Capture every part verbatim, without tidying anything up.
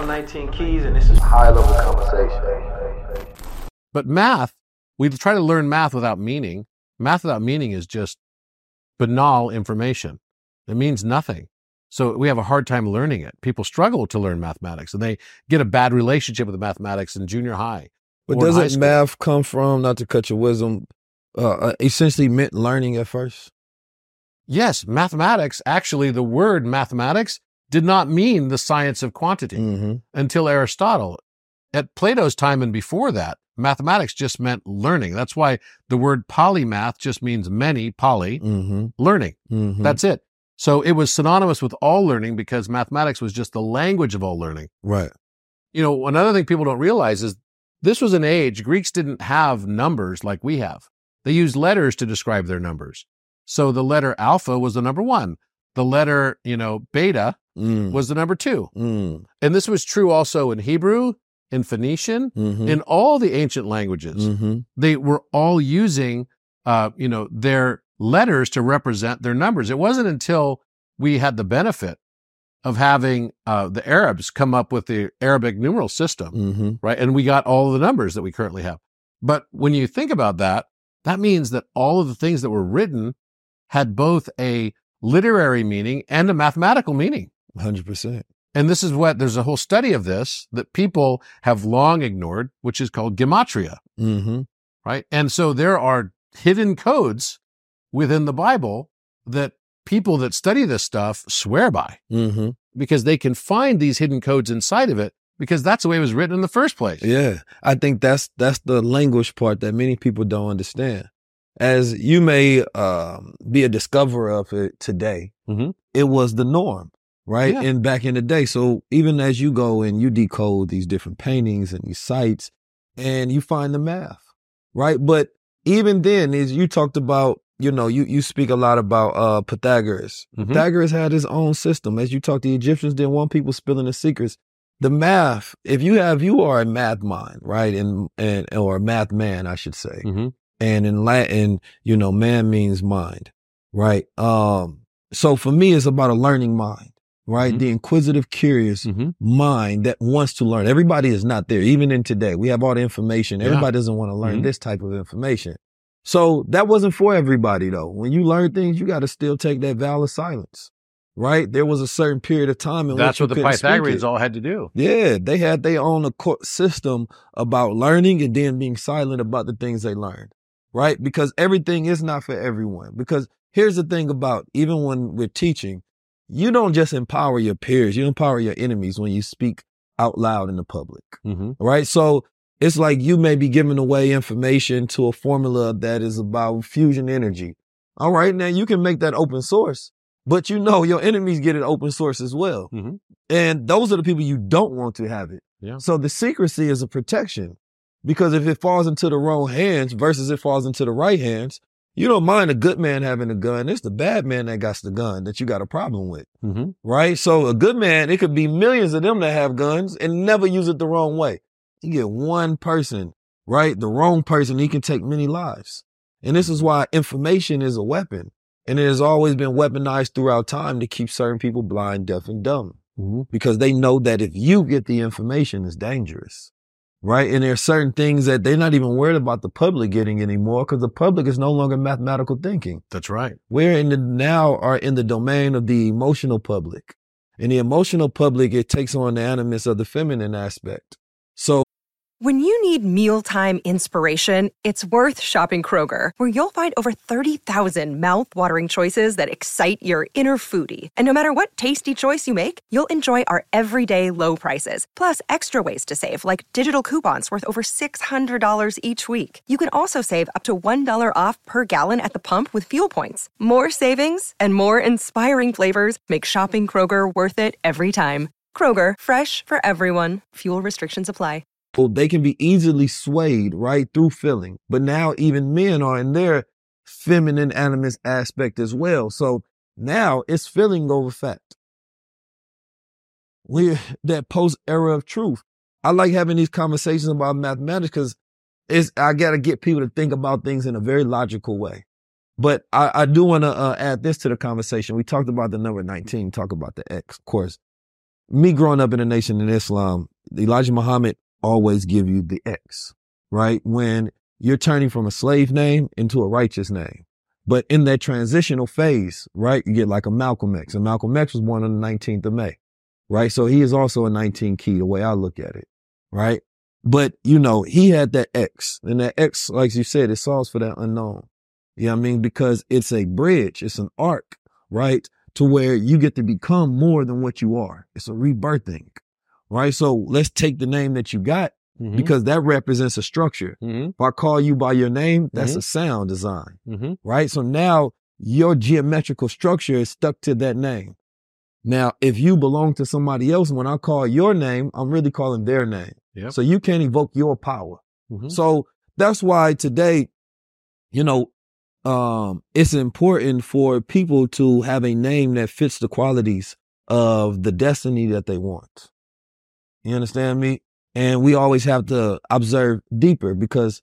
nineteen Keys, and this is high-level conversation. But math, we try to learn math without meaning. Math without meaning is just banal information. It means nothing. So we have a hard time learning it. People struggle to learn mathematics, and they get a bad relationship with mathematics in junior high. But doesn't math come from, not to cut your wisdom, uh, essentially meant learning at first? Yes, mathematics, actually the word mathematics did not mean the science of quantity Mm-hmm. until Aristotle. At Plato's time and before that, mathematics just meant learning. That's why the word polymath just means many, poly, Mm-hmm. learning. Mm-hmm. That's it. So it was synonymous with all learning because mathematics was just the language of all learning. Right. You know, another thing people don't realize is this was an age, Greeks didn't have numbers like we have. They used letters to describe their numbers. So the letter alpha was the number one. The letter, you know, beta Mm. was the number two. Mm. And this was true also in Hebrew, in Phoenician, Mm-hmm. in all the ancient languages. Mm-hmm. They were all using, uh, you know, their letters to represent their numbers. It wasn't until we had the benefit of having uh, the Arabs come up with the Arabic numeral system, Mm-hmm. right? And we got all the numbers that we currently have. But when you think about that, that means that all of the things that were written had both a literary meaning and a mathematical meaning. one hundred percent. And this is what, there's a whole study of this that people have long ignored, which is called gematria, Mm-hmm. right? And so there are hidden codes within the Bible that people that study this stuff swear by Mm-hmm. because they can find these hidden codes inside of it because that's the way it was written in the first place. Yeah. I think that's that's the language part that many people don't understand. As you may um, be a discoverer of it today, Mhm. it was the norm, right? Yeah. And back in the day. So even as you go and you decode these different paintings and these sites and you find the math, right? But even then, as you talked about, you know, you, you speak a lot about uh, Pythagoras. Mhm. Pythagoras had his own system. As you talk, the Egyptians didn't want people spilling the secrets. The math, if you have, you are a math mind, right? And, and, or a math man, I should say. Mhm. And in Latin, you know, man means mind, right? Um, so for me, it's about a learning mind, right? Mhm. The inquisitive, curious Mhm. mind that wants to learn. Everybody is not there. Even in today, we have all the information. Yeah. Everybody doesn't want to learn Mhm. this type of information. So that wasn't for everybody though. When you learn things, you got to still take that vow of silence, right? There was a certain period of time in That's which you what the couldn't speak Pythagoreans it. all had to do. Yeah, they had their own acco- system about learning and then being silent about the things they learned, right? Because everything is not for everyone. Because here's the thing about, even when we're teaching, you don't just empower your peers, you empower your enemies when you speak out loud in the public, Mm-hmm. right? So it's like you may be giving away information to a formula that is about fusion energy. All right, now you can make that open source, but you know your enemies get it open source as well. Mm-hmm. And those are the people you don't want to have it. Yeah. So the secrecy is a protection, because if it falls into the wrong hands versus it falls into the right hands, you don't mind a good man having a gun. It's the bad man that got the gun that you got a problem with, Mm-hmm. right? So a good man, it could be millions of them that have guns and never use it the wrong way. You get one person, right? The wrong person, he can take many lives. And this is why information is a weapon. And it has always been weaponized throughout time to keep certain people blind, deaf, and dumb. Mm-hmm. Because they know that if you get the information, it's dangerous, right? And there are certain things that they're not even worried about the public getting anymore, because the public is no longer mathematical thinking. That's right. We're in the now are in the domain of the emotional public. And the emotional public, it takes on the animus of the feminine aspect. So When you need mealtime inspiration, it's worth shopping Kroger, where you'll find over thirty thousand mouth-watering choices that excite your inner foodie. And no matter what tasty choice you make, you'll enjoy our everyday low prices, plus extra ways to save, like digital coupons worth over six hundred dollars each week. You can also save up to one dollar off per gallon at the pump with fuel points. More savings and more inspiring flavors make shopping Kroger worth it every time. Kroger, fresh for everyone. Fuel restrictions apply. they can be easily swayed right through feeling. But now even men are in their feminine animus aspect as well. So now it's feeling over fact. We're that post era of truth. I like having these conversations about mathematics because it's, I got to get people to think about things in a very logical way. But I, I do want to uh, add this to the conversation. We talked about the number nineteen, talk about the X, of course. me growing up in a nation in Islam, Elijah Muhammad always give you the X, right? When you're turning from a slave name into a righteous name. But in that transitional phase, right, you get like a Malcolm X. And Malcolm X was born on the nineteenth of May, right? So he is also a nineteen key, the way I look at it, right? But, you know, he had that X. And that X, like you said, it solves for that unknown. You know what I mean? Because it's a bridge, it's an arc, right, to where you get to become more than what you are. It's a rebirthing, right? So let's take the name that you got, mm-hmm. because that represents a structure. Mm-hmm. If I call you by your name, that's mm-hmm. a sound design, mm-hmm. right? So now your geometrical structure is stuck to that name. Now, if you belong to somebody else, when I call your name, I'm really calling their name. Yep. So you can't evoke your power. Mm-hmm. So that's why today, you know, um, it's important for people to have a name that fits the qualities of the destiny that they want. You understand me? And we always have to observe deeper, because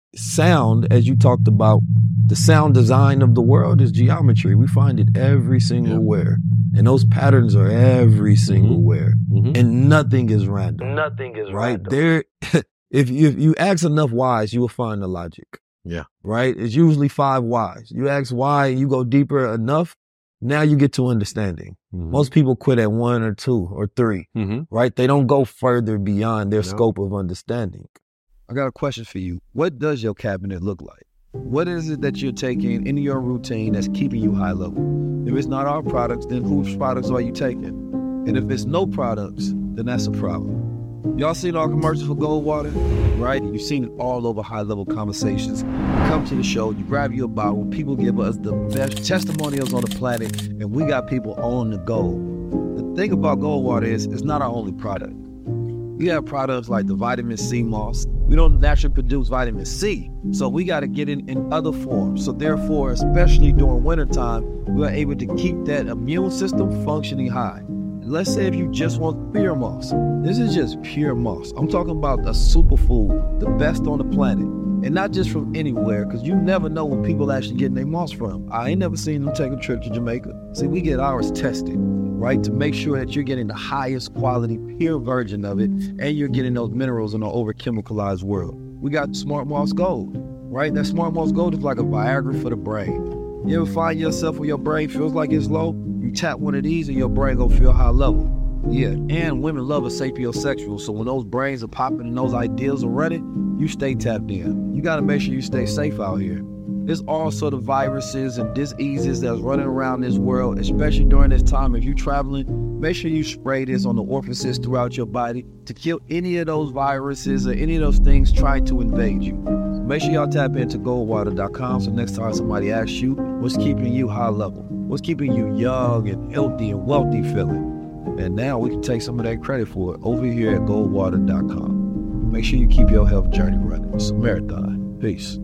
sound, as you talked about, the sound design of the world is geometry. We find it every single yep. where. And those patterns are every single mm-hmm. where. Mm-hmm. And nothing is random. Nothing is right? random. There, if you, if you ask enough whys, you will find the logic. Yeah. Right? It's usually five whys. You ask why, you go deeper enough, now you get to understanding. Mm-hmm. Most people quit at one or two or three, mm-hmm. right? They don't go further beyond their no. scope of understanding. I got a question for you. What does your cabinet look like? What is it that you're taking in your routine that's keeping you high level? If it's not our products, then whose products are you taking? And if it's no products, then that's a problem. Y'all seen our commercials for Goldwater, right? You've seen it all over High Level Conversations. You come to the show, you grab your bottle, people give us the best testimonials on the planet, and we got people on the go. The thing about Goldwater is it's not our only product. We have products like the vitamin C moss. We don't naturally produce vitamin C, so we got to get it in other forms. So therefore, especially during wintertime, we are able to keep that immune system functioning high. Let's say if you just want pure moss. This is just pure moss. I'm talking about a superfood, the best on the planet. And not just from anywhere, because you never know where people actually getting their moss from. I ain't never seen them take a trip to Jamaica. See, we get ours tested, right? To make sure that you're getting the highest quality, pure version of it, and you're getting those minerals in an over-chemicalized world. We got Smart Moss Gold, right? That Smart Moss Gold is like a Viagra for the brain. You ever find yourself when your brain feels like it's low? You tap one of these and your brain gonna feel high level. Yeah, and women love a sapiosexual, so when those brains are popping and those ideals are running, you stay tapped in. You gotta make sure you stay safe out here. There's all sort of viruses and diseases that's running around this world, especially during this time. If you're traveling, make sure you spray this on the orifices throughout your body to kill any of those viruses or any of those things trying to invade you. Make sure y'all tap into goldwater dot com so next time somebody asks you what's keeping you high level, what's keeping you young and healthy and wealthy feeling. And now we can take some of that credit for it over here at goldwater dot com. Make sure you keep your health journey running. It's a marathon. Peace.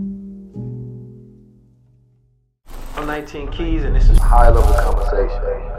I'm nineteen Keys, and this is High Level Conversation.